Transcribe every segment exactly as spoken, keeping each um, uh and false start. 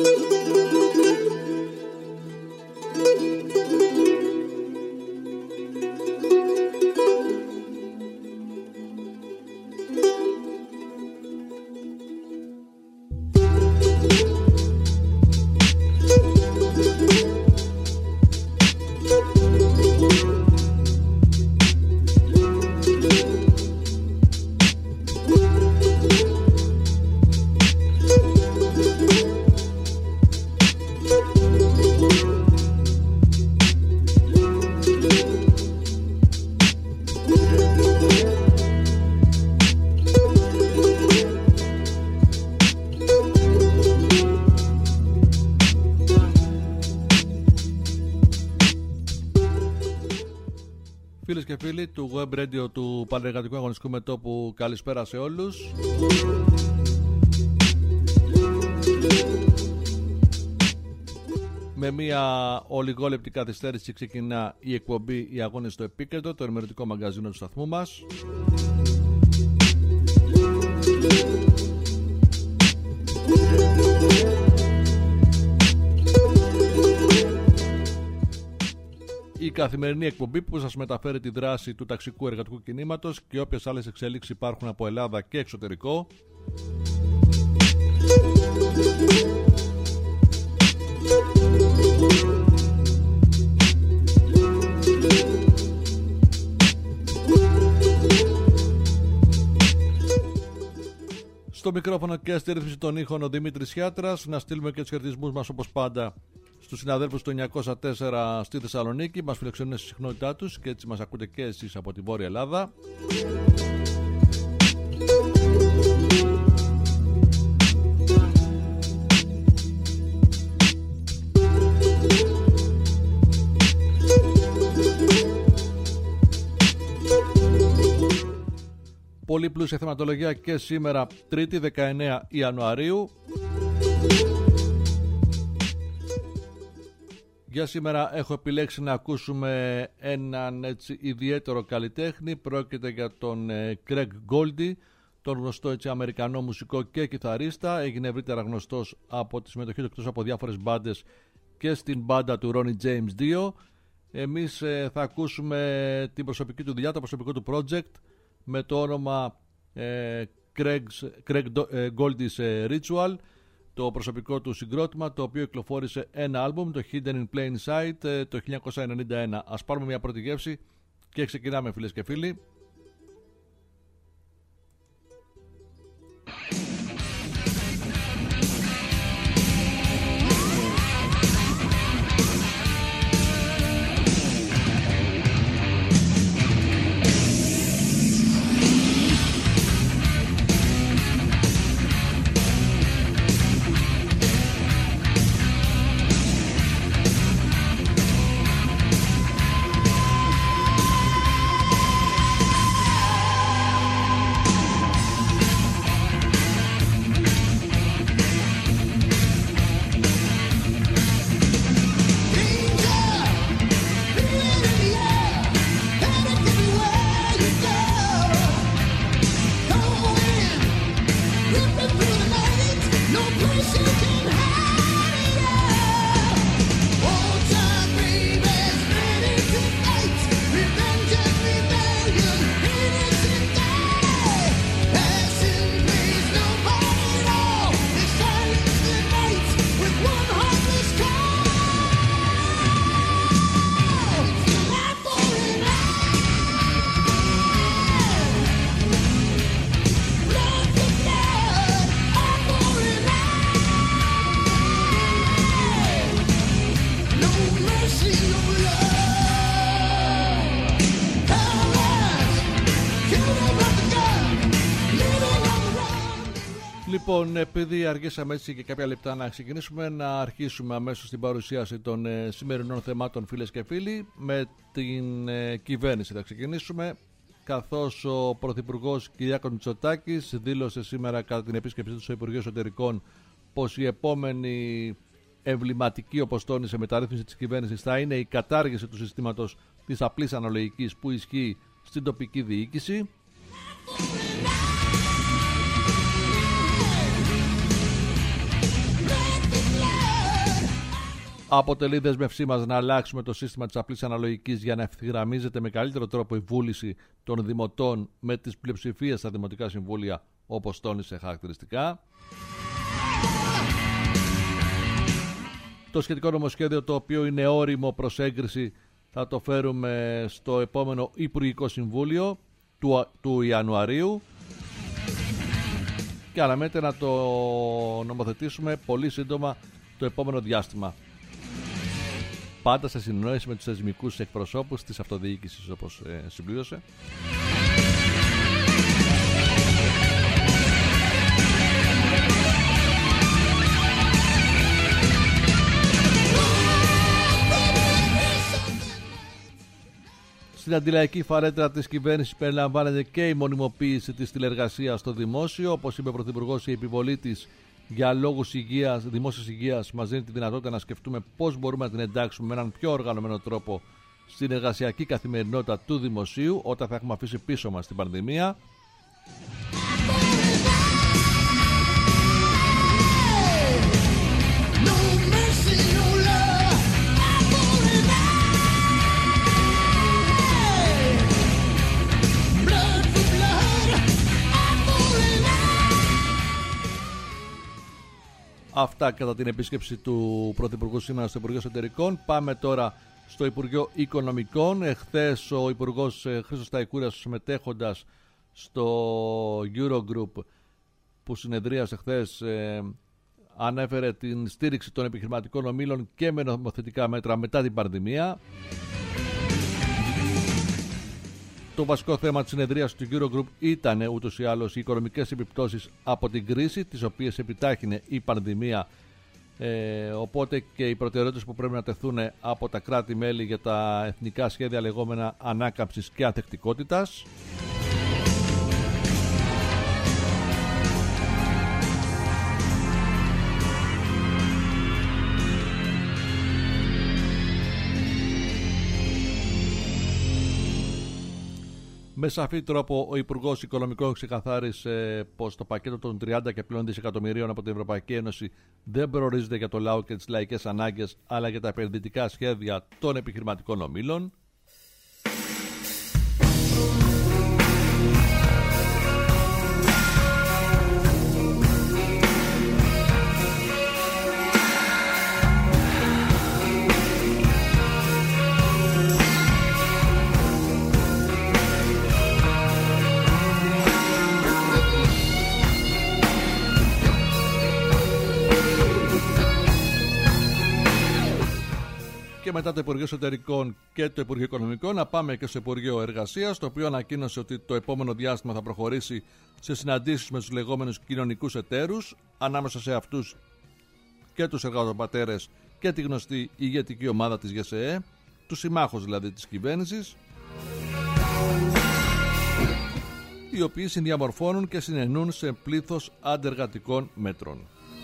Φίλες και φίλοι του Web Radio του Πανεργατικού Αγωνιστικού Μετώπου, καλησπέρα σε όλους. Με μια ολιγόλεπτη καθυστέρηση ξεκινά η εκπομπή «Οι Αγώνες στο Επίκεντρο», το ενημερωτικό μαγκαζίνο του σταθμού μας. Η καθημερινή εκπομπή που σας μεταφέρει τη δράση του ταξικού εργατικού κινήματος και όποιες άλλες εξελίξεις υπάρχουν από Ελλάδα και εξωτερικό. Στο μικρόφωνο και στη ρύθμιση των ήχων ο Δημήτρης Σιάτρας. Να στείλουμε και τους χαιρετισμούς μας όπως πάντα στους συναδέλφους του εννιακόσια τέσσερα στη Θεσσαλονίκη. Μας φιλοξενούν στη συχνότητά τους και έτσι μας ακούτε και εσείς από τη Βόρεια Ελλάδα. Πολύ πλούσια θεματολογία και σήμερα Τρίτη δεκαεννέα Ιανουαρίου. Για σήμερα έχω επιλέξει να ακούσουμε έναν έτσι ιδιαίτερο καλλιτέχνη. Πρόκειται για τον ε, Craig Goldy, τον γνωστό έτσι Αμερικανό μουσικό και κιθαρίστα. Έγινε ευρύτερα γνωστός από τη συμμετοχή του εκτός από διάφορες μπάντες και στην μπάντα του Ronnie James δύο. Εμείς ε, θα ακούσουμε την προσωπική του δουλειά, το προσωπικό του project με το όνομα ε, Craig's, Craig Goldy's ε, Ritual, το προσωπικό του συγκρότημα, το οποίο κυκλοφόρησε ένα άλμπουμ, το Hidden in Plain Sight, το χίλια εννιακόσια ενενήντα ένα. Ας πάρουμε μια πρώτη γεύση και ξεκινάμε, φίλες και φίλοι. Λοιπόν, επειδή αργήσαμε έτσι και κάποια λεπτά να ξεκινήσουμε, να αρχίσουμε αμέσως την παρουσίαση των ε, σημερινών θεμάτων, φίλες και φίλοι. Με την ε, κυβέρνηση θα ξεκινήσουμε, καθώς ο Πρωθυπουργός Κυριάκος Μητσοτάκης δήλωσε σήμερα κατά την επίσκεψή του στο Υπουργείο Εσωτερικών πως η επόμενη εμβληματική, όπως τόνισε, μεταρρύθμιση της κυβέρνησης θα είναι η κατάργηση του συστήματος της απλής αναλογικής που ισχύει στην τοπική διοίκηση. Αποτελεί δέσμευσή μας να αλλάξουμε το σύστημα της απλής αναλογικής για να ευθυγραμμίζεται με καλύτερο τρόπο η βούληση των δημοτών με τις πλειοψηφίες στα δημοτικά συμβούλια, όπως τόνισε χαρακτηριστικά. Το σχετικό νομοσχέδιο, το οποίο είναι όριμο προς έγκριση, θα το φέρουμε στο επόμενο Υπουργικό Συμβούλιο του, του Ιανουαρίου και αναμένεται να το νομοθετήσουμε πολύ σύντομα το επόμενο διάστημα. Πάντα σε συνεννόηση με τους θεσμικούς εκπροσώπους της αυτοδιοίκησης, όπως ε, συμπλήρωσε. Στην αντιλαϊκή φαρέτρα της κυβέρνησης περιλαμβάνεται και η μονιμοποίηση της τηλεργασίας στο δημόσιο. Όπως είπε ο Πρωθυπουργός, η επιβολή της για λόγους υγείας, δημόσιας υγείας μας δίνει τη δυνατότητα να σκεφτούμε πώς μπορούμε να την εντάξουμε με έναν πιο οργανωμένο τρόπο στην εργασιακή καθημερινότητα του δημοσίου όταν θα έχουμε αφήσει πίσω μας την πανδημία. Αυτά κατά την επίσκεψη του Πρωθυπουργού σήμερα στο Υπουργείο Εσωτερικών. Πάμε τώρα στο Υπουργείο Οικονομικών. Εχθές ο Υπουργός Χρήστος Σταϊκούρας, συμμετέχοντας στο Eurogroup που συνεδρίασε χθες, ε, ανέφερε την στήριξη των επιχειρηματικών ομίλων και με νομοθετικά μέτρα μετά την πανδημία. Το βασικό θέμα της συνεδρίας του Eurogroup ήταν ούτως ή άλλως οι οικονομικές επιπτώσεις από την κρίση, τις οποίες επιτάχυνε η πανδημία, ε, οπότε και οι προτεραιότητες που πρέπει να τεθούν από τα κράτη-μέλη για τα εθνικά σχέδια λεγόμενα ανάκαμψης και ανθεκτικότητας. Με σαφή τρόπο ο Υπουργός Οικονομικών ξεκαθάρισε πως το πακέτο των τριάντα και πλέον δισεκατομμυρίων από την Ευρωπαϊκή Ένωση δεν προορίζεται για το λαό και τις λαϊκές ανάγκες, αλλά για τα επενδυτικά σχέδια των επιχειρηματικών ομίλων. Και μετά το Υπουργείο Εσωτερικών και το Υπουργείο Οικονομικών, να πάμε και στο Υπουργείο Εργασίας, το οποίο ανακοίνωσε ότι το επόμενο διάστημα θα προχωρήσει σε συναντήσεις με τους λεγόμενους κοινωνικούς εταίρους, ανάμεσα σε αυτούς και τους εργατοπατέρες και τη γνωστή ηγετική ομάδα της ΓΕΣΕΕ, τους συμμάχους δηλαδή της κυβέρνησης, οι οποίοι συνδιαμορφώνουν και συνεννούν σε πλήθος αντεργατικών μέτρων.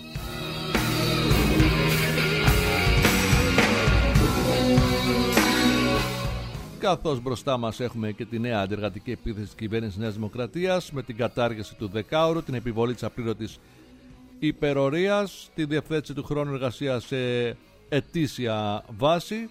Καθώς μπροστά μας έχουμε και τη νέα αντεργατική επίθεση της κυβέρνησης Νέας Δημοκρατίας με την κατάργηση του δεκάωρου, την επιβολή της απλήρωτης υπερορίας, τη διευθέτηση του χρόνου εργασίας σε ετήσια βάση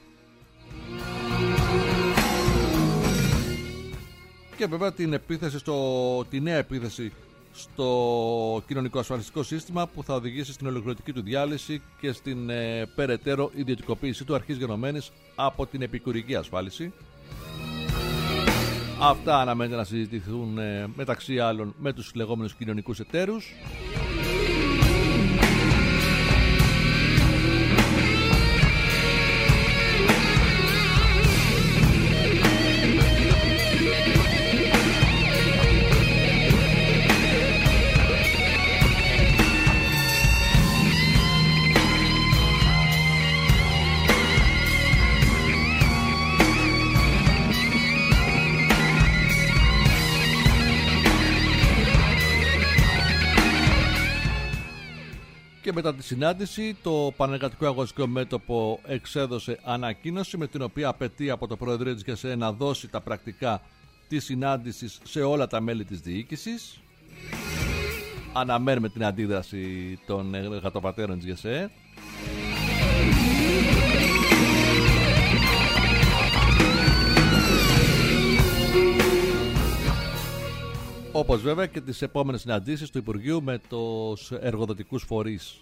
και βέβαια την επίθεση στο, τη νέα επίθεση στο κοινωνικό ασφαλιστικό σύστημα που θα οδηγήσει στην ολοκληρωτική του διάλυση και στην ε, περαιτέρω ιδιωτικοποίηση του, αρχής γενομένης από την επικουρική ασφάλιση. Αυτά αναμένεται να συζητηθούν ε, μεταξύ άλλων με τους λεγόμενους κοινωνικούς εταίρους. Και μετά τη συνάντηση, το Πανεργατικό Αγωνιστικό Μέτωπο εξέδωσε ανακοίνωση με την οποία απαιτεί από το Προεδρείο της ΓΕΣΕΕ να δώσει τα πρακτικά της συνάντησης σε όλα τα μέλη της διοίκησης. Αναμένουμε την αντίδραση των εργατοπατέρων της ΓΕΣΕΕ. Όπως βέβαια και τις επόμενες συναντήσεις του Υπουργείου με τους εργοδοτικούς φορείς.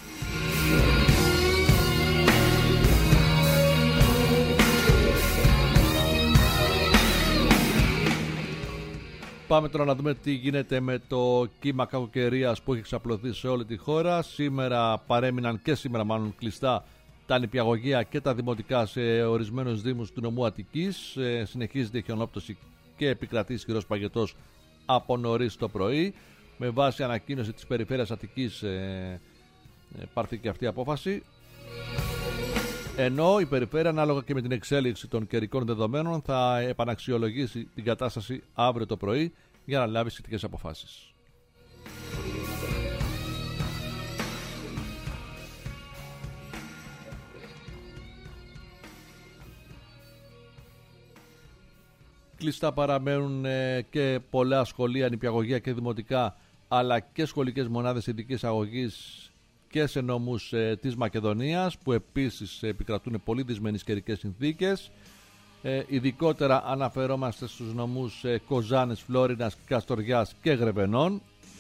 Πάμε τώρα να δούμε τι γίνεται με το κύμα κακοκαιρίας που έχει ξαπλωθεί σε όλη τη χώρα. Σήμερα παρέμειναν και σήμερα μάλλον κλειστά τα νηπιαγωγεία και τα δημοτικά σε ορισμένους δήμους του νομού Αττικής. Ε, συνεχίζεται η χιονόπτωση και επικρατεί ισχυρός παγετός από νωρίς το πρωί. Με βάση ανακοίνωση της Περιφέρειας Αττικής ε, ε, πάρθηκε αυτή η απόφαση. Ενώ η Περιφέρεια, ανάλογα και με την εξέλιξη των καιρικών δεδομένων, θα επαναξιολογήσει την κατάσταση αύριο το πρωί για να λάβει σχετικές αποφάσεις. Κλειστά παραμένουν και πολλά σχολεία, νηπιαγωγεία και δημοτικά, αλλά και σχολικές μονάδες ειδικής αγωγής και σε νόμους ε, της Μακεδονίας, που επίσης επικρατούν πολύ δυσμενείς καιρικές συνθήκες. Ε, ειδικότερα αναφερόμαστε στους νομούς ε, Κοζάνης, Φλόρινας, Καστοριάς και Γρεβενών.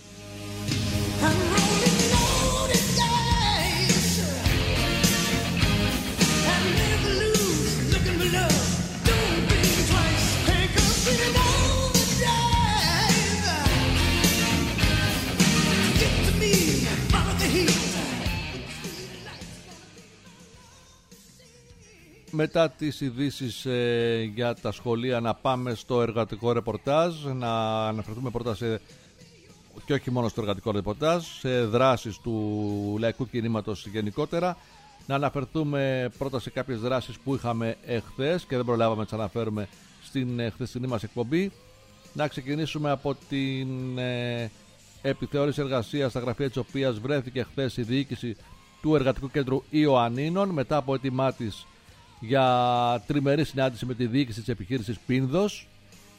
Μετά τις ειδήσεις ε, για τα σχολεία, να πάμε στο εργατικό ρεπορτάζ, να αναφερθούμε πρώτα σε, και όχι μόνο στο εργατικό ρεπορτάζ, σε δράσεις του λαϊκού κινήματος γενικότερα. Να αναφερθούμε πρώτα σε κάποιες δράσεις που είχαμε εχθές και δεν προλάβαμε να τις αναφέρουμε στην ε, χθεσινή μας εκπομπή. Να ξεκινήσουμε από την ε, επιθεώρηση εργασίας, στα γραφεία της οποίας βρέθηκε χθες η διοίκηση του Εργατικού Κέντρου Ιωαννίνων, μετά από έτοιμά της για τριμερή συνάντηση με τη διοίκηση της επιχείρησης Πίνδος.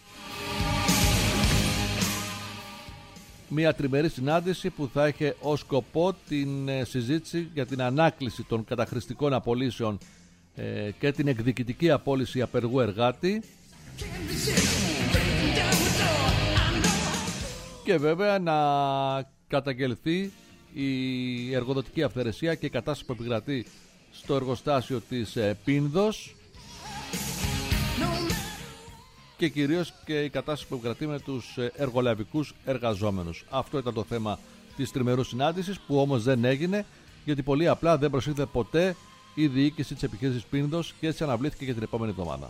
Μια τριμερή συνάντηση που θα είχε ως σκοπό την συζήτηση για την ανάκληση των καταχρηστικών απολύσεων ε, και την εκδικητική απόλυση απεργού εργάτη, και βέβαια να καταγγελθεί η εργοδοτική αυθαιρεσία και η κατάσταση που επικρατεί στο εργοστάσιο της ε, Πίνδος, και κυρίως και η κατάσταση που επικρατεί με τους ε, εργολαβικούς εργαζόμενους. Αυτό ήταν το θέμα της τριμερούς συνάντησης, που όμως δεν έγινε, γιατί πολύ απλά δεν προσήλθε ποτέ η διοίκηση της επιχείρησης Πίνδος και έτσι αναβλήθηκε για την επόμενη εβδομάδα.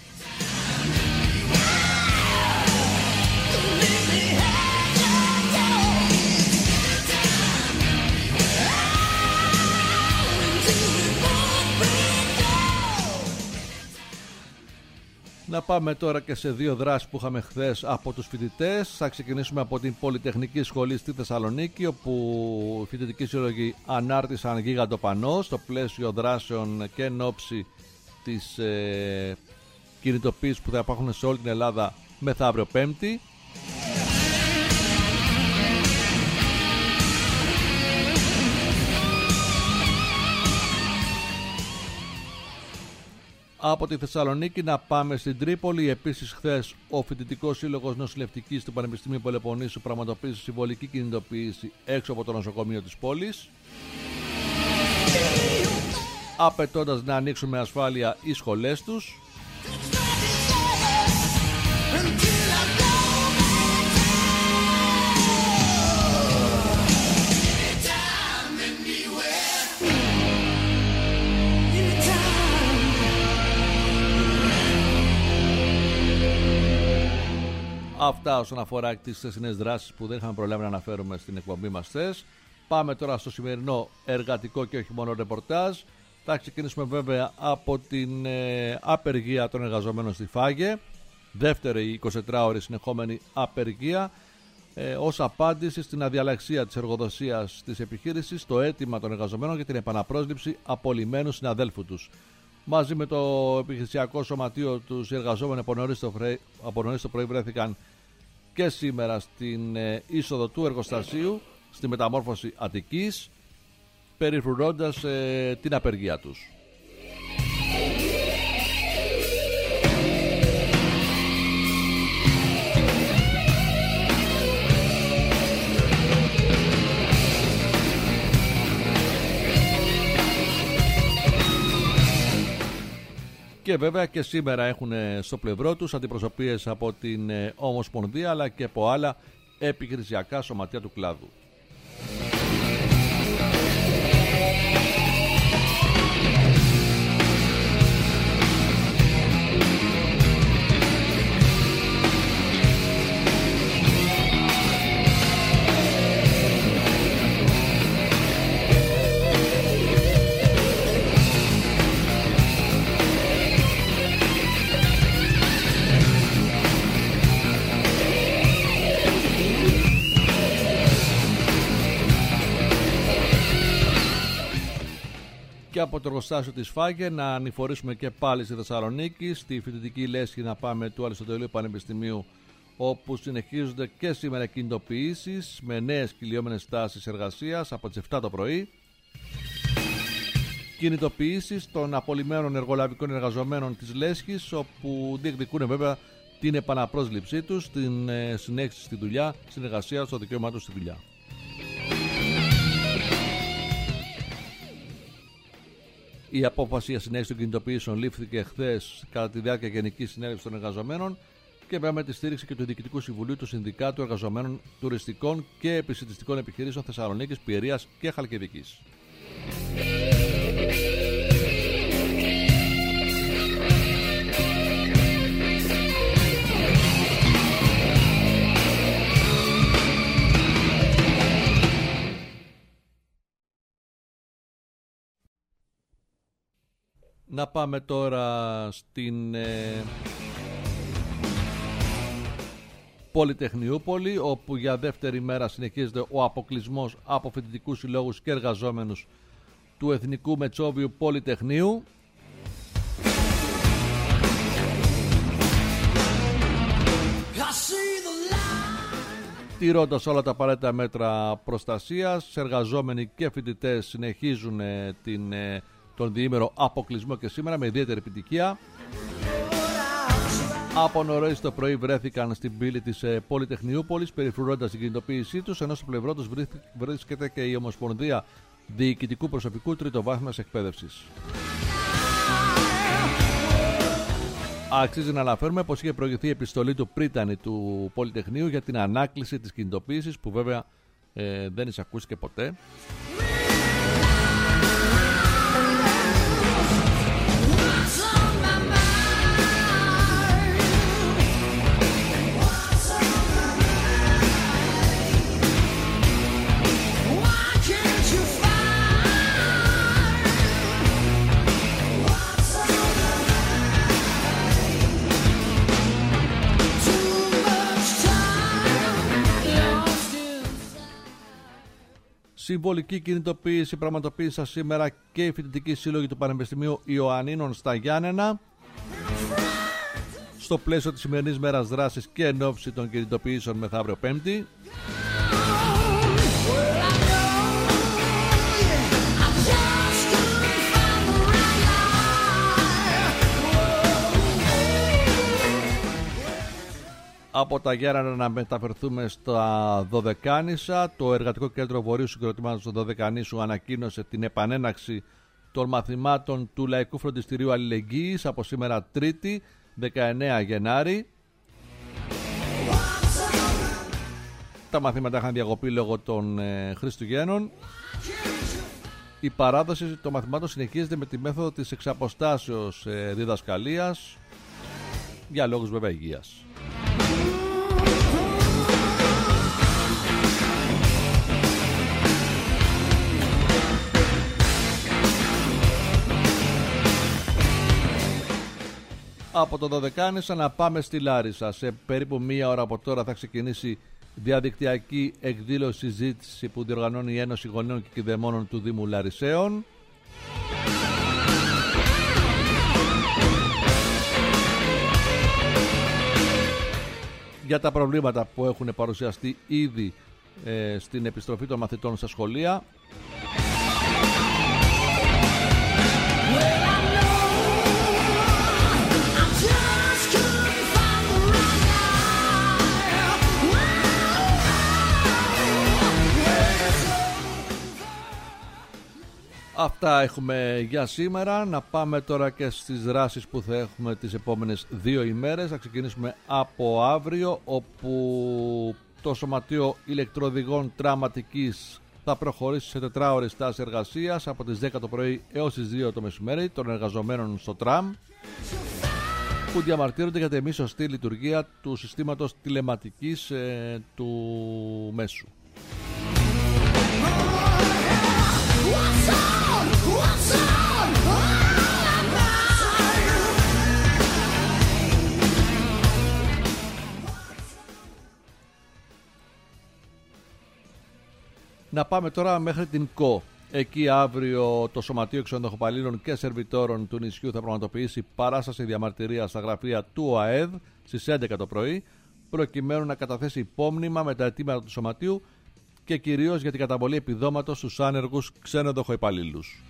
Να πάμε τώρα και σε δύο δράσεις που είχαμε χθες από τους φοιτητές. Θα ξεκινήσουμε από την Πολυτεχνική Σχολή στη Θεσσαλονίκη, όπου οι φοιτητικοί σύλλογοι ανάρτησαν γίγαντο πανό στο πλαίσιο δράσεων και εν ώψη της ε, κινητοποίησης που θα υπάρχουν σε όλη την Ελλάδα μεθαύριο Πέμπτη. Από τη Θεσσαλονίκη να πάμε στην Τρίπολη. Επίσης χθες ο Φοιτητικός Σύλλογος Νοσηλευτικής του Πανεπιστημίου Πελοποννήσου πραγματοποίησε συμβολική κινητοποίηση έξω από το νοσοκομείο της πόλης, απαιτώντας να ανοίξουν με ασφάλεια οι σχολές τους. Αυτά όσον αφορά τις θεσινές δράσεις που δεν είχαμε προλάβει να αναφέρουμε στην εκπομπή μας χθες. Πάμε τώρα στο σημερινό εργατικό και όχι μόνο ρεπορτάζ. Θα ξεκινήσουμε βέβαια από την ε, απεργία των εργαζομένων στη Φάγε. Δεύτερη εικοσιτετράωρη συνεχόμενη απεργία, ε, ως απάντηση στην αδιαλαξία της εργοδοσίας της επιχείρησης, το αίτημα των εργαζομένων για την επαναπρόσληψη απολυμένου συναδέλφου τους. Μαζί με το επιχειρησιακό σωματείο τους, οι εργαζόμενοι από νωρίς το, φρέ, από νωρίς το πρωί βρέθηκαν και σήμερα στην ε, είσοδο του εργοστασίου στη Μεταμόρφωση Αττικής, περιφρουρώντας ε, την απεργία τους. Και βέβαια και σήμερα έχουν στο πλευρό τους αντιπροσωπείες από την Ομοσπονδία αλλά και από άλλα επιχειρησιακά σωματεία του κλάδου. Και από το εργοστάσιο της Φάγε να ανηφορήσουμε και πάλι στη Θεσσαλονίκη, στη φοιτητική λέσχη να πάμε του Αριστοτελείου Πανεπιστημίου, όπου συνεχίζονται και σήμερα κινητοποιήσεις με νέες κυλιόμενες τάσεις εργασίας από τις επτά το πρωί. Κινητοποιήσεις των απολυμμένων εργολαβικών εργαζομένων της λέσχης, όπου διεκδικούν βέβαια την επαναπρόσληψή τους, την συνέχιση στη δουλειά, στην εργασία, στο δικαίωμά τους στη δουλειά. Η απόφαση για συνέχιση των κινητοποιήσεων λήφθηκε χθες κατά τη διάρκεια Γενικής Συνέλευσης των Εργαζομένων και βέβαια με τη στήριξη και του Διοικητικού Συμβουλίου του Συνδικάτου Εργαζομένων Τουριστικών και Επισιτιστικών Επιχειρήσεων Θεσσαλονίκης, Πιερίας και Χαλκιδικής. Να πάμε τώρα στην ε, Πολυτεχνιούπολη, όπου για δεύτερη μέρα συνεχίζεται ο αποκλεισμός από φοιτητικούς συλλόγους και εργαζόμενους του Εθνικού Μετσόβιου Πολυτεχνείου. Τηρώντας όλα τα απαραίτητα μέτρα προστασίας, εργαζόμενοι και φοιτητές συνεχίζουν ε, την ε, τον διήμερο αποκλεισμό και σήμερα με ιδιαίτερη επιτυχία. Από νωρίς το πρωί βρέθηκαν στην πύλη της Πολυτεχνιούπολης περιφρουρώντας την κινητοποίησή τους, ενώ στο πλευρό τους βρίσκεται και η Ομοσπονδία Διοικητικού Προσωπικού Τριτοβάθμιας Εκπαίδευσης. Αξίζει να αναφέρουμε πως είχε προηγηθεί η επιστολή του πρίτανη του Πολυτεχνείου για την ανάκληση της κινητοποίησης, που βέβαια ε, δεν εισακούστηκε ποτέ. Συμβολική κινητοποίηση πραγματοποίησαν σήμερα και οι φοιτητικοί σύλλογοι του Πανεπιστημίου Ιωαννίνων στα Γιάννενα, στο πλαίσιο της σημερινής μέρας δράσης και εν ώψη των κινητοποιήσεων μεθαύριο Πέμπτη. Από τα Γιάννενα να μεταφερθούμε στα Δωδεκάνησα. Το Εργατικό Κέντρο Βορείου Συγκροτημάτων στο Δωδεκανήσου ανακοίνωσε την επανέναξη των μαθημάτων του Λαϊκού Φροντιστηρίου Αλληλεγγύης από σήμερα Τρίτη δεκαεννέα Γενάρη. Τα μαθήματα είχαν διακοπεί λόγω των ε, Χριστουγέννων. Η παράδοση των μαθημάτων συνεχίζεται με τη μέθοδο της εξαποστάσεως ε, διδασκαλίας, για λόγους βέβαια υγείας. Από το Δωδεκάνησα να πάμε στη Λάρισα. Σε περίπου μία ώρα από τώρα θα ξεκινήσει διαδικτυακή εκδήλωση συζήτηση που διοργανώνει η Ένωση Γονέων και Κηδεμόνων του Δήμου Λαρισαίων. Για τα προβλήματα που έχουν παρουσιαστεί ήδη ε, στην επιστροφή των μαθητών στα σχολεία. Αυτά έχουμε για σήμερα. Να πάμε τώρα και στις δράσεις που θα έχουμε τις επόμενες δύο ημέρες. Θα ξεκινήσουμε από αύριο, όπου το Σωματείο Ηλεκτροοδηγών Τραμ-Αττικής θα προχωρήσει σε τετράωρες στάση εργασίας από τις δέκα το πρωί έως τις δύο το μεσημέρι των εργαζομένων στο τραμ, που διαμαρτύρονται για τη μη σωστή λειτουργία του συστήματος τηλεματικής ε, του μέσου. Να πάμε τώρα μέχρι την ΚΟ. Εκεί αύριο το Σωματείο Ξενοδοχοπαλλήλων και Σερβιτόρων του νησιού θα πραγματοποιήσει παράσταση διαμαρτυρίας στα γραφεία του ΟΑΕΔ στις έντεκα το πρωί, προκειμένου να καταθέσει υπόμνημα με τα αιτήματα του Σωματείου και κυρίως για την καταβολή επιδόματος στους άνεργους ξενοδοχοϊπαλλήλους.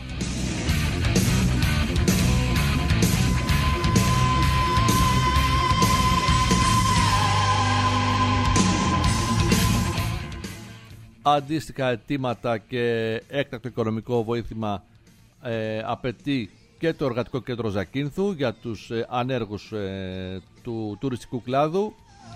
Αντίστοιχα αιτήματα και έκτακτο οικονομικό βοήθημα ε, απαιτεί και το Εργατικό Κέντρο Ζακίνθου για τους ε, ανέργους ε, του τουριστικού κλάδου.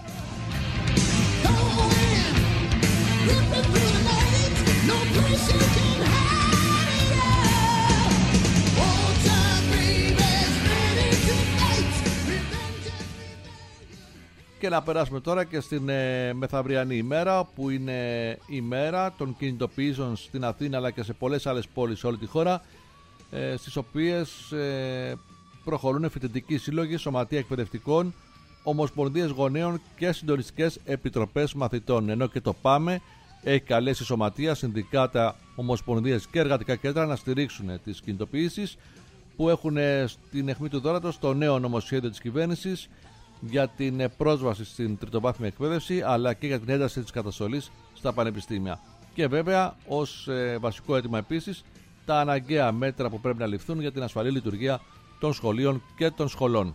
Και να περάσουμε τώρα και στην ε, μεθαυριανή ημέρα, που είναι η μέρα των κινητοποιήσεων στην Αθήνα αλλά και σε πολλές άλλες πόλεις σε όλη τη χώρα, ε, στις οποίες ε, προχωρούν φοιτητικοί σύλλογοι, σωματεία εκπαιδευτικών, ομοσπονδίες γονέων και συντονιστικές επιτροπές μαθητών. Ενώ και το ΠΑΜΕ έχει καλέσει σωματεία, συνδικάτα, ομοσπονδίες και εργατικά κέντρα να στηρίξουν τις κινητοποιήσεις, που έχουν στην αιχμή του δώρατος το νέο νομοσχέδιο της κυβέρνησης για την πρόσβαση στην τριτοβάθμια εκπαίδευση, αλλά και για την ένταση της καταστολής στα πανεπιστήμια. Και βέβαια ως ε, βασικό αίτημα επίσης τα αναγκαία μέτρα που πρέπει να ληφθούν για την ασφαλή λειτουργία των σχολείων και των σχολών.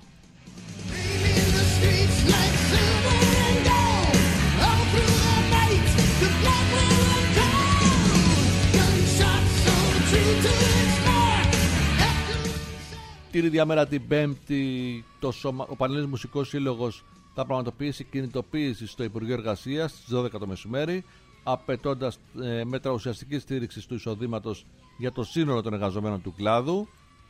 Την ίδια μέρα την Πέμπτη το σωμα... ο Πανελλήνιος Μουσικός Σύλλογος θα πραγματοποιήσει κινητοποίηση στο Υπουργείο Εργασίας στις δώδεκα το μεσημέρι, απαιτώντας ε, μέτρα ουσιαστικής στήριξης του εισοδήματος για το σύνολο των εργαζομένων του κλάδου.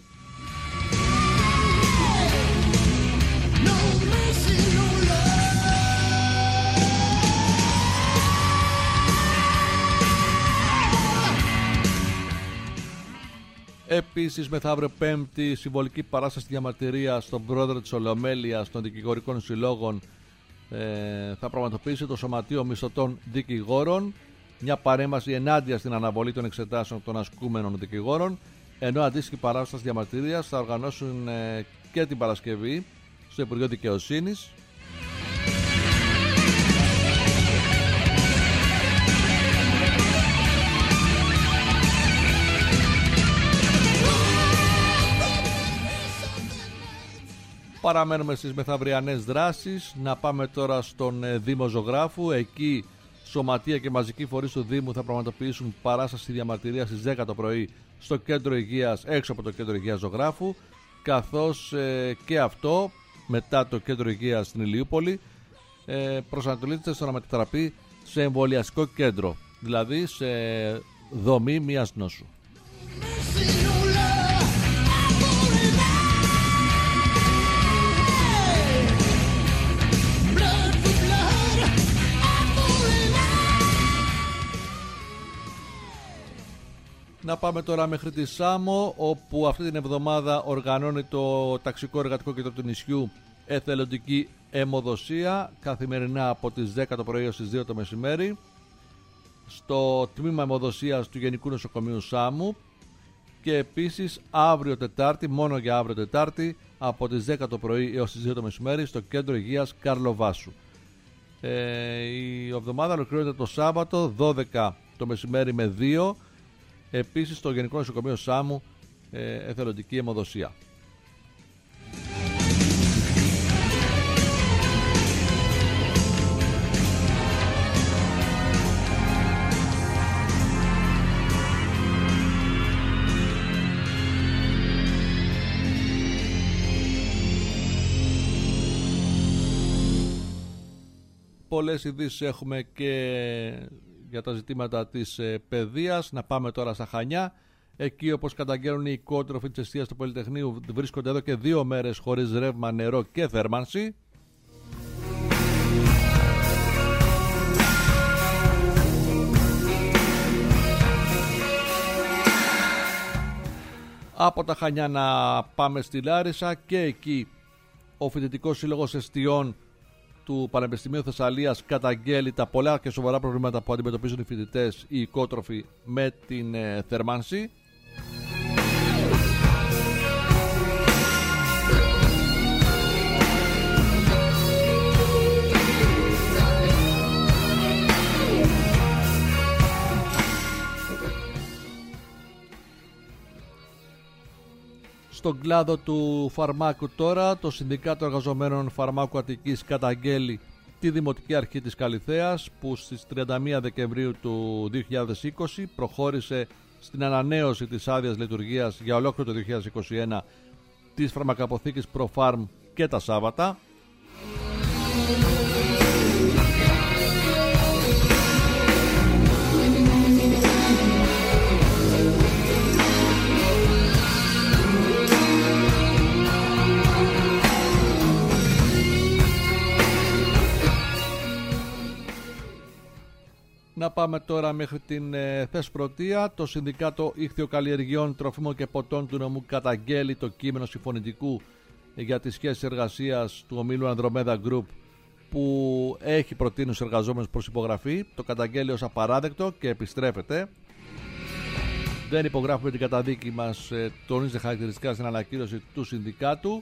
Επίσης, μεθαύριο Πέμπτη, συμβολική παράσταση διαμαρτυρία στον πρόεδρο της Ολομέλειας των Δικηγορικών Συλλόγων ε, θα πραγματοποιήσει το Σωματείο Μισθωτών Δικηγόρων, μια παρέμβαση ενάντια στην αναβολή των εξετάσεων των ασκούμενων δικηγόρων, ενώ αντίστοιχη παράσταση διαμαρτυρίας θα οργανώσουν ε, και την Παρασκευή στο Υπουργείο Δικαιοσύνης. Παραμένουμε στις μεθαυριανές δράσεις. Να πάμε τώρα στον ε, Δήμο Ζωγράφου. Εκεί σωματεία και μαζικοί φορείς του Δήμου θα πραγματοποιήσουν παράσταση διαμαρτυρίας στις δέκα το πρωί στο κέντρο υγείας, έξω από το κέντρο υγείας Ζωγράφου, καθώς ε, και αυτό μετά το κέντρο υγείας στην Ηλιούπολη ε, προσανατολίζεται στο να μετατραπεί σε εμβολιαστικό κέντρο, δηλαδή σε δομή μιας νόσου. Να πάμε τώρα μέχρι τη Σάμο, όπου αυτή την εβδομάδα οργανώνει το Ταξικό Εργατικό Κέντρο του νησιού εθελοντική αιμοδοσία, καθημερινά από τις δέκα το πρωί έως τις δύο το μεσημέρι, στο τμήμα αιμοδοσίας του Γενικού Νοσοκομείου Σάμου, και επίσης αύριο Τετάρτη, μόνο για αύριο Τετάρτη, από τις δέκα το πρωί έως τις δύο το μεσημέρι, στο Κέντρο Υγείας Καρλοβάσου. Ε, η εβδομάδα ολοκληρώνεται το Σάββατο, δώδεκα το μεσημέρι με δύο, επίσης στο Γενικό Νοσοκομείο Σάμου, ε, εθελοντική αιμοδοσία. πολλές ειδήσεις έχουμε και για τα ζητήματα της ε, παιδείας. Να πάμε τώρα στα Χανιά. Εκεί, όπως καταγγέλνουν οι οικότροφοι της εστίας του Πολυτεχνείου, βρίσκονται εδώ και δύο μέρες χωρίς ρεύμα, νερό και θέρμανση. Από τα Χανιά να πάμε στη Λάρισα, και εκεί ο Φοιτητικός Σύλλογος Εστιών του Πανεπιστημίου Θεσσαλίας καταγγέλει τα πολλά και σοβαρά προβλήματα που αντιμετωπίζουν οι φοιτητές, οι οικότροφοι, με την ε, θέρμανση. Στον κλάδο του φαρμάκου τώρα, το Συνδικάτο Εργαζομένων Φαρμάκου Αττικής καταγγέλει τη Δημοτική Αρχή της Καλιθέας, που στις τριάντα μία Δεκεμβρίου του δύο χιλιάδες είκοσι προχώρησε στην ανανέωση της άδειας λειτουργίας για ολόκληρο το δύο χιλιάδες είκοσι ένα της φαρμακαποθήκης Profarm και τα Σάββατα. Να πάμε τώρα μέχρι την ε, Θεσπρωτεία. Το Συνδικάτο Ιχθυοκαλλιεργειών, Τροφίμων και Ποτών του Νομού καταγγέλει το κείμενο συμφωνητικού για τις σχέσεις εργασίας του ομίλου Ανδρομέδα Group, που έχει προτείνει στους εργαζόμενους προς υπογραφή. Το καταγγέλει ως απαράδεκτο και επιστρέφεται. Δεν υπογράφουμε την καταδίκη μας, ε, τονίζει χαρακτηριστικά στην ανακοίνωση του Συνδικάτου.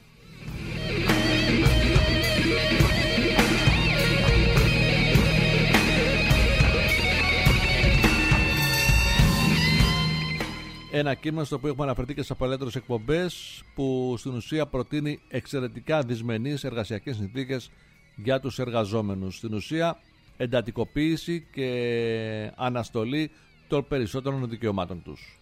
Ένα κείμενο στο οποίο έχουμε αναφερθεί και στις απελεύθερες εκπομπές, που στην ουσία προτείνει εξαιρετικά δυσμενείς εργασιακές συνθήκες για τους εργαζόμενους. Στην ουσία εντατικοποίηση και αναστολή των περισσότερων δικαιωμάτων τους.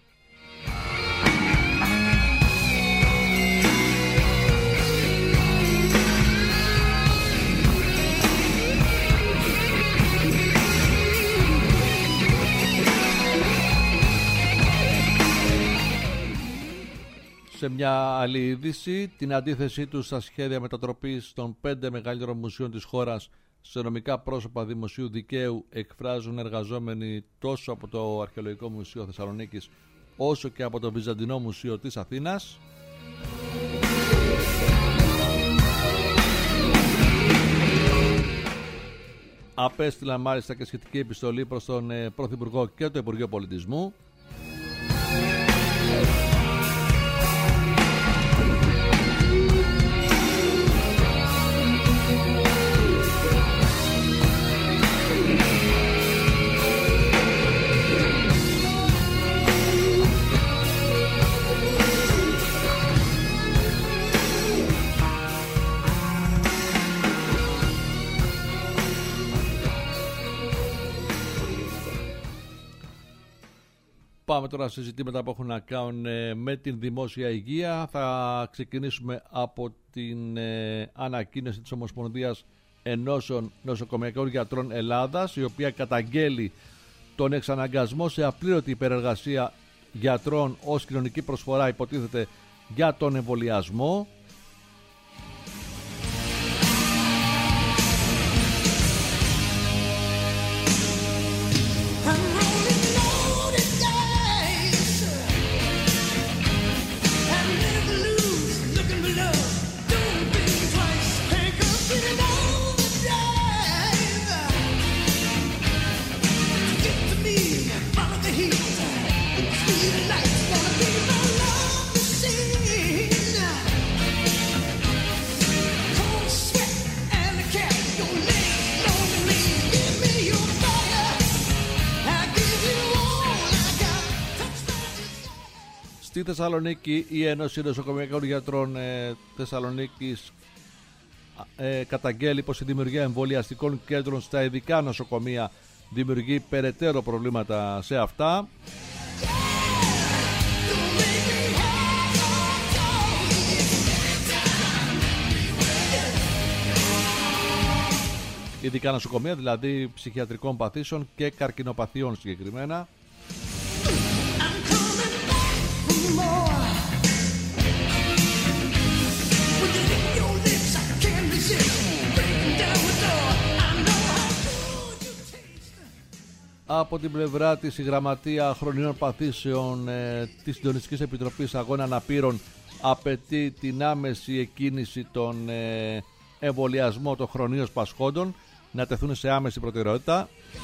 Σε μια άλλη είδηση, την αντίθεσή τους στα σχέδια μετατροπής των πέντε μεγαλύτερων μουσείων της χώρας σε νομικά πρόσωπα δημοσίου δικαίου εκφράζουν εργαζόμενοι τόσο από το Αρχαιολογικό Μουσείο Θεσσαλονίκης όσο και από το Βυζαντινό Μουσείο της Αθήνας. Απέστειλαν μάλιστα και σχετική επιστολή προς τον Πρωθυπουργό και το Υπουργείο Πολιτισμού. Πάμε τώρα σε ζητήματα που έχουν να κάνουν με την δημόσια υγεία. Θα ξεκινήσουμε από την ε, ανακοίνωση της Ομοσπονδίας Ενώσεων Νοσοκομιακών Γιατρών Ελλάδας, η οποία καταγγέλει τον εξαναγκασμό σε απλήρωτη υπερεργασία γιατρών ως κοινωνική προσφορά, υποτίθεται, για τον εμβολιασμό. Στη Θεσσαλονίκη, η Ένωση Νοσοκομιακών Γιατρών ε, Θεσσαλονίκης ε, καταγγέλει πως η δημιουργία εμβολιαστικών κέντρων στα ειδικά νοσοκομεία δημιουργεί περαιτέρω προβλήματα σε αυτά. ειδικά νοσοκομεία, δηλαδή ψυχιατρικών παθήσεων και καρκινοπαθειών συγκεκριμένα. Από την πλευρά της η Γραμματεία Χρονιών Παθήσεων ε, της Συντονιστικής Επιτροπής Αγώνα Αναπήρων απαιτεί την άμεση εκκίνηση των ε, εμβολιασμών των χρονίως πασχόντων να τεθούν σε άμεση προτεραιότητα.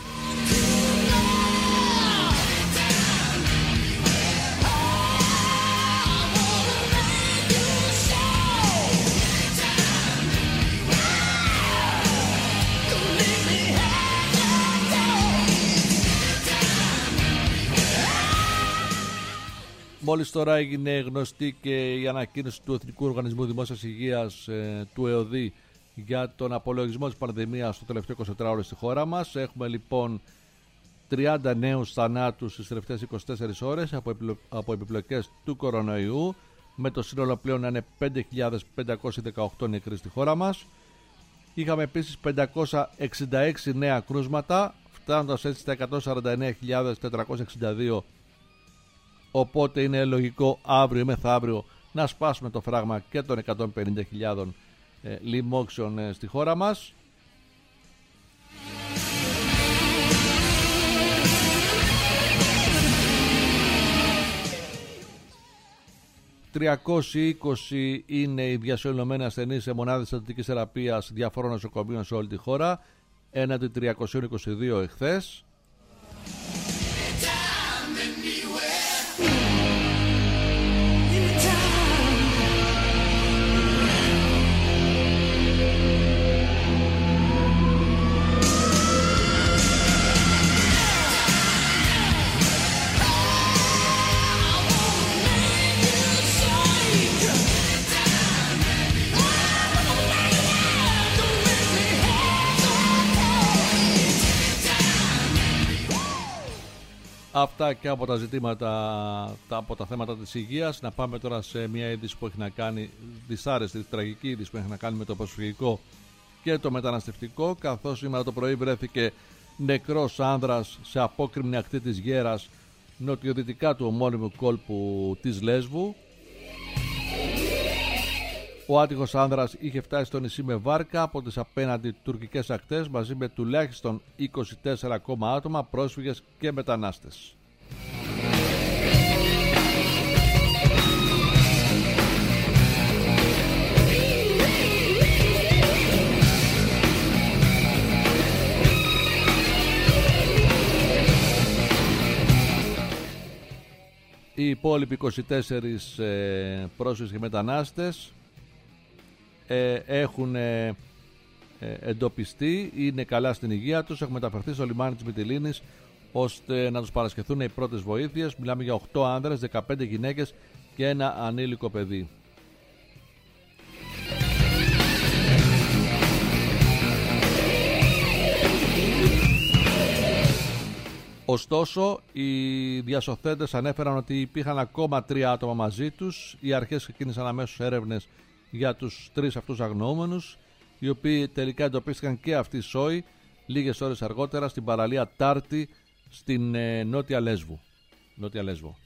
Μόλις τώρα έγινε γνωστή και η ανακοίνωση του Εθνικού Οργανισμού Δημόσιας Υγείας ε, του ΕΟΔΗ για τον απολογισμό της πανδημίας στο τελευταίο εικοσιτετράωρο στη χώρα μας. Έχουμε λοιπόν τριάντα νέους θανάτους στις τελευταίες είκοσι τέσσερις ώρες από, επιπλο... από επιπλοκές του κορονοϊού, με το σύνολο πλέον να είναι πέντε χιλιάδες πεντακόσιοι δεκαοκτώ νεκροί στη χώρα μας. Είχαμε επίσης πεντακόσια εξήντα έξι νέα κρούσματα, φτάνοντας έτσι στα εκατόν σαράντα εννέα χιλιάδες τετρακόσια εξήντα δύο. Οπότε είναι λογικό αύριο ή μεθαύριο να σπάσουμε το φράγμα και των εκατόν πενήντα χιλιάδων ε, λοιμόξεων ε, στη χώρα μας. τριακόσιοι είκοσι είναι οι διασωληνωμένοι ασθενείς σε μονάδες εντατικής θεραπείας διαφόρων νοσοκομείων σε όλη τη χώρα, έναντι τριακόσια είκοσι δύο εχθές. Αυτά και από τα ζητήματα, τα, από τα θέματα της υγείας. Να πάμε τώρα σε μια είδηση που έχει να κάνει, δυσάρεστη, τραγική είδηση που έχει να κάνει με το προσφυγικό και το μεταναστευτικό, καθώς σήμερα το πρωί βρέθηκε νεκρός άνδρας σε απόκρημνη ακτή της Γέρας, νοτιοδυτικά του ομώνυμου κόλπου της Λέσβου. Ο άτυχος άνδρας είχε φτάσει στο νησί με βάρκα από τις απέναντι τουρκικές ακτές μαζί με τουλάχιστον είκοσι τέσσερα ακόμα άτομα, πρόσφυγες και μετανάστες. Οι υπόλοιποι είκοσι τέσσερις ε, πρόσφυγες και μετανάστες ε, έχουν ε, ε, εντοπιστεί, είναι καλά στην υγεία τους, έχουν μεταφερθεί στο λιμάνι της Μυτιλήνης ώστε να τους παρασχεθούν οι πρώτες βοήθειες. Μιλάμε για οκτώ άνδρες, δεκαπέντε γυναίκες και ένα ανήλικο παιδί. Ωστόσο, οι διασωθέντες ανέφεραν ότι υπήρχαν ακόμα τρία άτομα μαζί τους. Οι αρχές ξεκίνησαν αμέσως έρευνες για τους τρεις αυτούς αγνοούμενους, οι οποίοι τελικά εντοπίστηκαν και αυτοί σόοι λίγες ώρες αργότερα στην παραλία Τάρτη στην ε, Νότια Λέσβου. Νότια Λέσβο.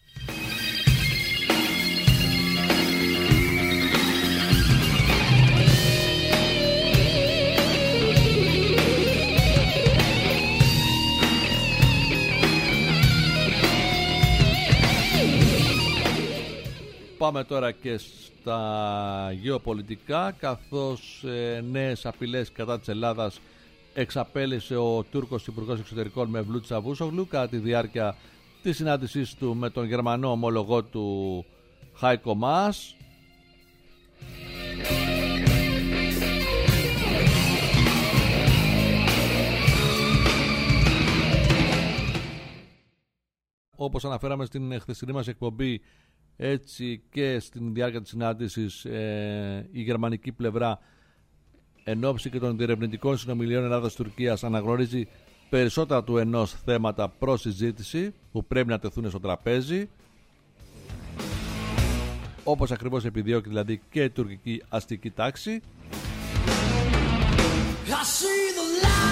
Πάμε τώρα και στα γεωπολιτικά, καθώς ε, νέες απειλές κατά της Ελλάδας εξαπέλυσε ο Τούρκος Υπουργός Εξωτερικών Μευλούτ Τσαβούσογλου κατά τη διάρκεια της συνάντησής του με τον Γερμανό ομολογό του Χάικο Μаас. Όπως αναφέραμε στην χθεσινή μας εκπομπή, έτσι και στην διάρκεια της συνάντησης ε, η γερμανική πλευρά εν ώψη και των διερευνητικών συνομιλιών Ελλάδας-Τουρκίας αναγνωρίζει περισσότερα του ενός θέματα προς συζήτηση που πρέπει να τεθούν στο τραπέζι, όπως ακριβώς επιδιώκει δηλαδή και η τουρκική αστική τάξη. I see the light.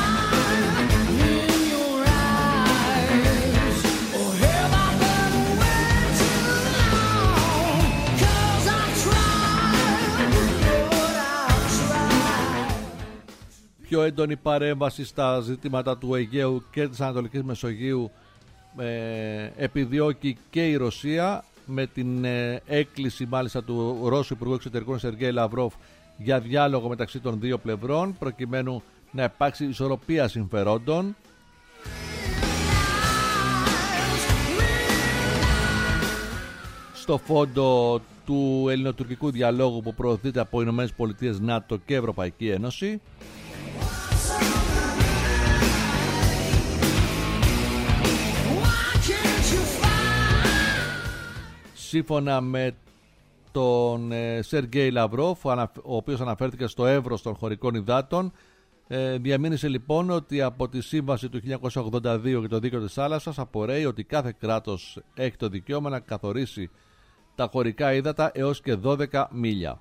πιο έντονη παρέμβαση στα ζητήματα του Αιγαίου και της Ανατολικής Μεσογείου ε, επιδιώκει και η Ρωσία, με την ε, έκκληση μάλιστα του Ρώσου Υπουργού Εξωτερικών Σεργέη Λαυρόφ για διάλογο μεταξύ των δύο πλευρών, προκειμένου να υπάρξει ισορροπία συμφερόντων. Στο φόντο του ελληνοτουρκικού διαλόγου που προωθείται από Ηνωμένες Πολιτείες, ΝΑΤΟ και Ευρωπαϊκή Ένωση. Σύμφωνα με τον ε, Σεργέη Λαυρόφ, ο οποίος αναφέρθηκε στο εύρος των χωρικών υδάτων, ε, διαμήνυσε λοιπόν ότι από τη σύμβαση του χίλια εννιακόσια ογδόντα δύο και το δίκαιο της θάλασσας απορρέει ότι κάθε κράτος έχει το δικαίωμα να καθορίσει τα χωρικά ύδατα έως και δώδεκα μίλια.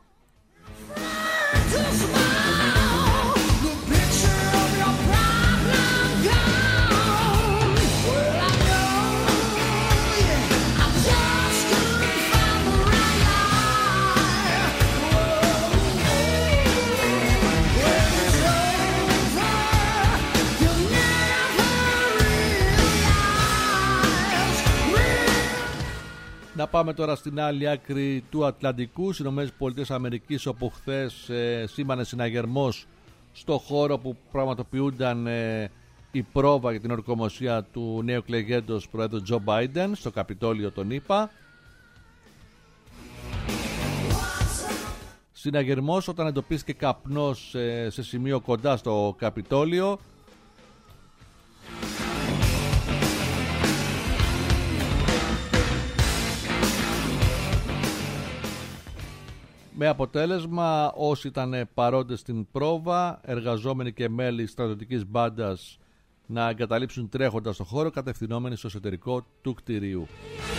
Να πάμε τώρα στην άλλη άκρη του Ατλαντικού, στις Ηνωμένες Πολιτείες Αμερικής, όπου χθες ε, σήμανε συναγερμός στο χώρο που πραγματοποιούνταν ε, η πρόβα για την ορκομοσία του νέου εκλεγέντος Προέδρου Τζο Μπάιντεν στο Καπιτόλιο των ΗΠΑ. Συναγερμός όταν εντοπίστηκε καπνός ε, σε σημείο κοντά στο Καπιτόλιο. Με αποτέλεσμα όσοι ήταν παρόντες στην πρόβα, εργαζόμενοι και μέλη στρατιωτικής μπάντας, να εγκαταλείψουν τρέχοντας το χώρο, κατευθυνόμενοι στο εσωτερικό του κτηρίου.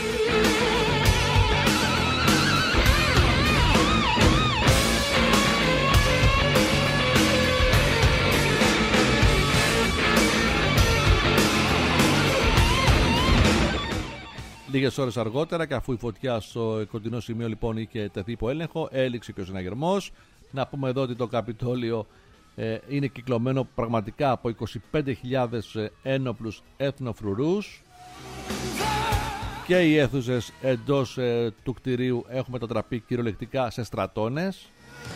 Λίγες ώρες αργότερα, και αφού η φωτιά στο κοντινό σημείο λοιπόν είχε τεθεί υπό έλεγχο, έληξε και ο συναγερμός. Να πούμε εδώ ότι το Καπιτόλιο ε, είναι κυκλωμένο πραγματικά από είκοσι πέντε χιλιάδες ένοπλους έθνοφρουρούς και οι αίθουσες εντός ε, του κτηρίου έχουν μετατραπεί κυριολεκτικά σε στρατώνες.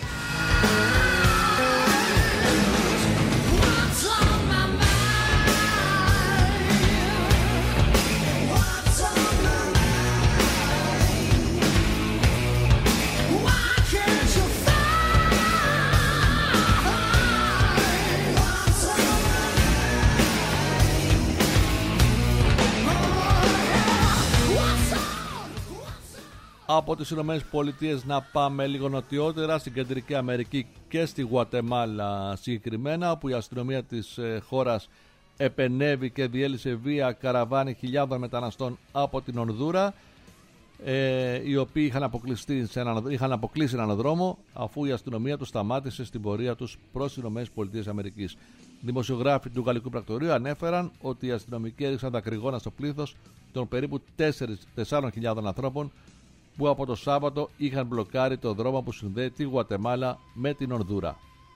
Από τις Ηνωμένες Πολιτείες να πάμε λίγο νοτιότερα, στην Κεντρική Αμερική και στη Γουατεμάλα συγκεκριμένα, όπου η αστυνομία της χώρας επενέβη και διέλυσε βία καραβάνι χιλιάδων μεταναστών από την Ονδούρα, ε, οι οποίοι είχαν, αποκλειστεί σε ένα, είχαν αποκλείσει έναν δρόμο, αφού η αστυνομία τους σταμάτησε στην πορεία τους προς τις Ηνωμένες Πολιτείες Αμερικής. Δημοσιογράφοι του Γαλλικού Πρακτορείου ανέφεραν ότι οι αστυνομικοί έριξαν δακρυγόνα στο πλήθος των περίπου τεσσάρων χιλιάδων ανθρώπων που από το Σάββατο είχαν μπλοκάρει το δρόμο που συνδέει τη Γουατεμάλα με την Ονδούρα.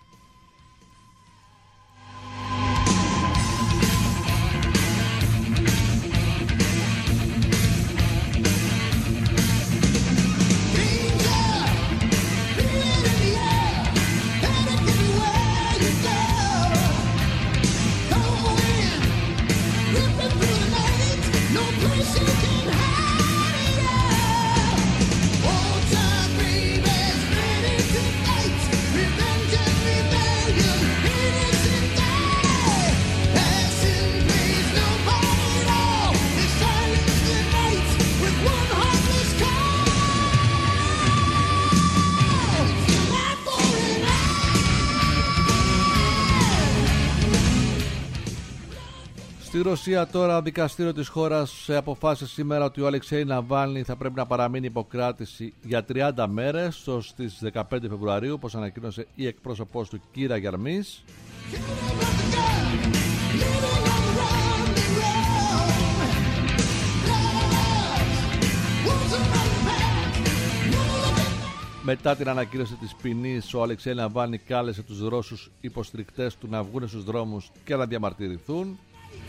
Στη Ρωσία τώρα, δικαστήριο της χώρας αποφάσισε σήμερα ότι ο Αλεξέη Ναβάλνη θα πρέπει να παραμείνει υποκράτηση για τριάντα μέρες ως τις δεκαπέντε Φεβρουαρίου, όπως ανακοίνωσε η εκπρόσωπός του Κύρα Γιαρμής. Μετά την ανακοίνωση της ποινής, ο Αλεξέη Ναβάλνι κάλεσε τους Ρώσους υποστηρικτές του να βγουν στους δρόμους και να διαμαρτυρηθούν.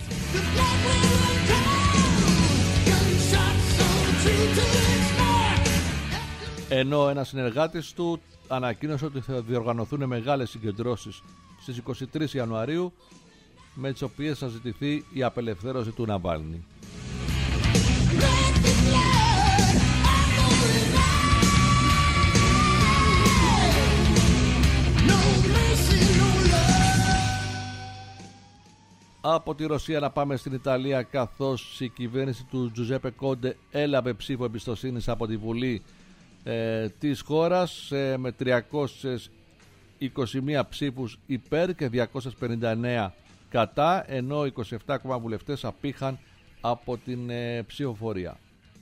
Ενώ ένας συνεργάτης του ανακοίνωσε ότι θα διοργανωθούν μεγάλες συγκεντρώσεις στις είκοσι τρεις Ιανουαρίου, με τις οποίες θα ζητηθεί η απελευθέρωση του Ναβάλνι. Από τη Ρωσία να πάμε στην Ιταλία, καθώς η κυβέρνηση του Τζουζέπε Κόντε έλαβε ψήφο εμπιστοσύνης από τη Βουλή ε, της χώρας ε, με τριακόσιες είκοσι μία ψήφους υπέρ και διακόσιες πενήντα εννέα κατά, ενώ είκοσι επτά ακόμα βουλευτές απήχαν από την ε, ψηφοφορία.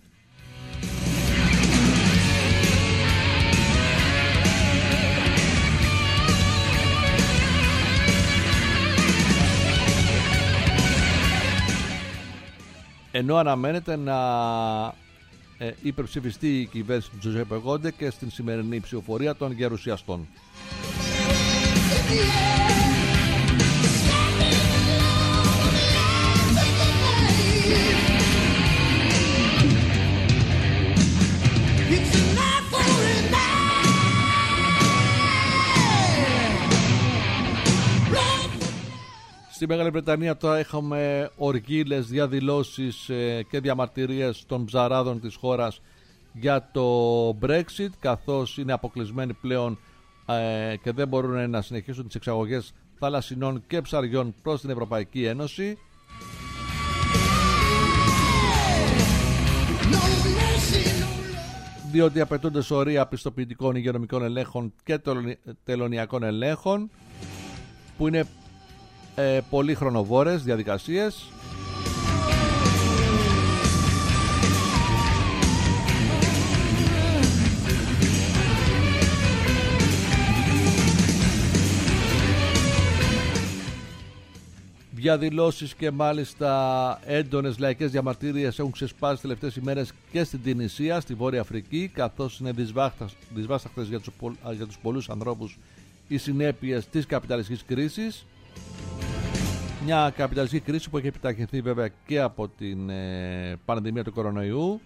Ενώ αναμένεται να ε, υπερψηφιστεί η κυβέρνηση του Τζουζέπε Κόντε και στην σημερινή ψηφοφορία των γερουσιαστών. Στη Μεγάλη Βρετανία τώρα έχουμε οργίλες, διαδηλώσεις και διαμαρτυρίες των ψαράδων της χώρας για το Brexit, καθώς είναι αποκλεισμένοι πλέον και δεν μπορούν να συνεχίσουν τις εξαγωγές θαλασσινών και ψαριών προς την Ευρωπαϊκή Ένωση. Διότι απαιτούνται σωρία πιστοποιητικών υγειονομικών ελέγχων και τελωνιακών ελέγχων, που είναι Ε, πολύ χρονοβόρες διαδικασίες. Διαδηλώσεις και μάλιστα έντονες λαϊκές διαμαρτυρίες έχουν ξεσπάσει τις τελευταίες ημέρες και στην Τινησία, στη Βόρεια Αφρική, καθώς είναι δυσβάσταχτες για τους, για τους πολλούς ανθρώπους οι συνέπειες της καπιταλιστικής κρίσης. Μια καπιταλιστική κρίση που έχει επιταχυνθεί βέβαια και από την ε, πανδημία του κορονοϊού.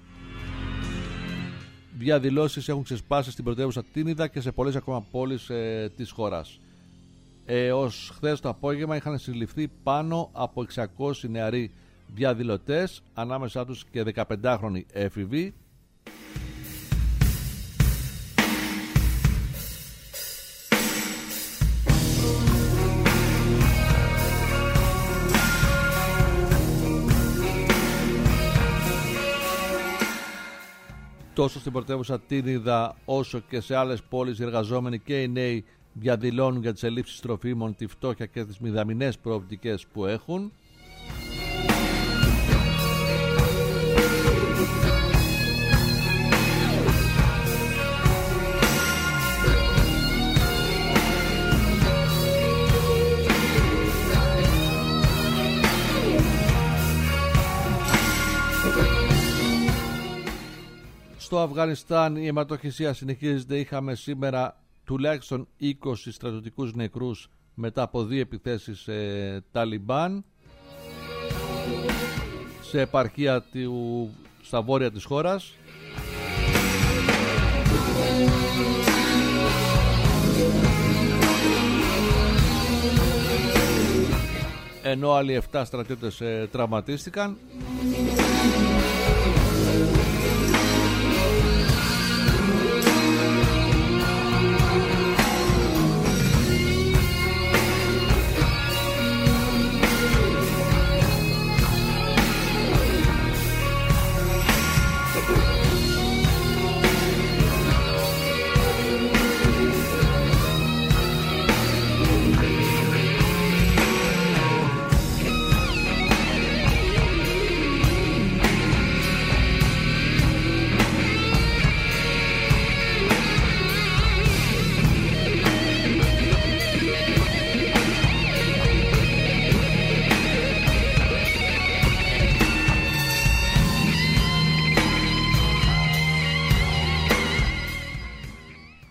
Διαδηλώσεις έχουν ξεσπάσει στην πρωτεύουσα Τίνιδα και σε πολλές ακόμα πόλεις ε, της χώρας. Ε, ως χθες το απόγευμα είχαν συλληφθεί πάνω από εξακόσιοι νεαροί διαδηλωτές, ανάμεσά τους και δεκαπεντάχρονοι έφηβοι. Τόσο στην πρωτεύουσα Τίνιδα όσο και σε άλλες πόλεις οι εργαζόμενοι και οι νέοι διαδηλώνουν για τις ελλείψεις τροφίμων, τη φτώχεια και τις μηδαμινές προοπτικές που έχουν. Στο Αφγανιστάν η αιματοχυσία συνεχίζεται. Είχαμε σήμερα τουλάχιστον είκοσι στρατιωτικούς νεκρούς μετά από δύο επιθέσεις ε, Ταλιμπάν σε επαρχία του, στα βόρεια της χώρας. Ενώ άλλοι επτά στρατιώτες ε, τραυματίστηκαν.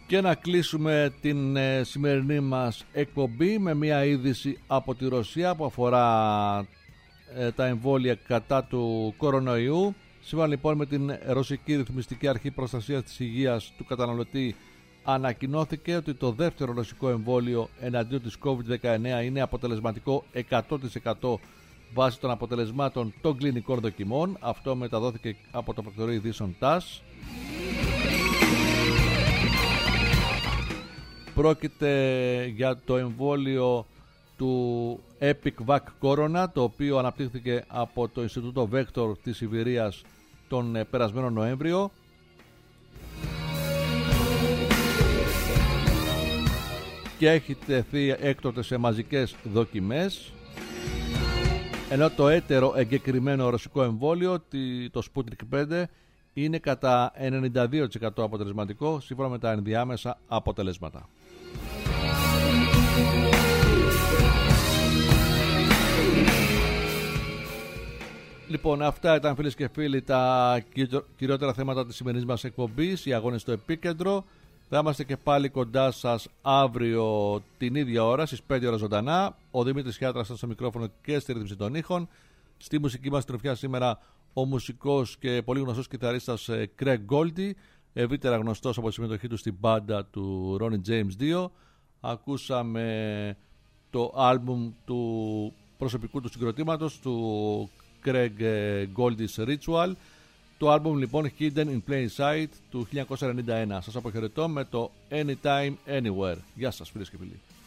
Και να κλείσουμε την ε, σημερινή μας εκπομπή με μια είδηση από τη Ρωσία που αφορά ε, τα εμβόλια κατά του κορονοϊού. Σύμφωνα λοιπόν με την Ρωσική Ρυθμιστική Αρχή Προστασίας της Υγείας του Καταναλωτή, ανακοινώθηκε ότι το δεύτερο ρωσικό εμβόλιο εναντίον της κόβιντ δεκαεννέα είναι αποτελεσματικό εκατό τοις εκατό βάσει των αποτελεσμάτων των κλινικών δοκιμών. Αυτό μεταδόθηκε από το πρακτορείο ειδήσεων τας. Πρόκειται για το εμβόλιο του EpicVac Corona, το οποίο αναπτύχθηκε από το Ινστιτούτο Vector της Σιβηρίας τον περασμένο Νοέμβριο. Και έχει τεθεί έκτοτε σε μαζικές δοκιμές, ενώ το έτερο εγκεκριμένο ρωσικό εμβόλιο, το Sputnik πέντε, είναι κατά ενενήντα δύο τοις εκατό αποτελεσματικό σύμφωνα με τα ενδιάμεσα αποτελέσματα. Λοιπόν, αυτά ήταν, φίλες και φίλοι, τα κυριότερα θέματα της σημερινής μας εκπομπής, οι αγώνες στο επίκεντρο. Θα είμαστε και πάλι κοντά σας αύριο την ίδια ώρα, στις πέντε ώρα ζωντανά. Ο Δημήτρης Χιάτρας ήταν στο μικρόφωνο και στη ρύθμιση των ήχων. Στη μουσική μας τροφιά σήμερα ο μουσικός και πολύ γνωστός κιθαρίστας Craig Goldie, ευρύτερα γνωστός από τη συμμετοχή του στην μπάντα του Ronnie James δύο. Ακούσαμε το άλμπουμ του προσωπικού του συγκροτήματος, του Craig Goldie's Ritual. Το άλμπουμ λοιπόν Hidden in Plain Sight του χίλια εννιακόσια ενενήντα ένα. Σας αποχαιρετώ με το Anytime Anywhere. Γεια σας, φίλες και φίλοι.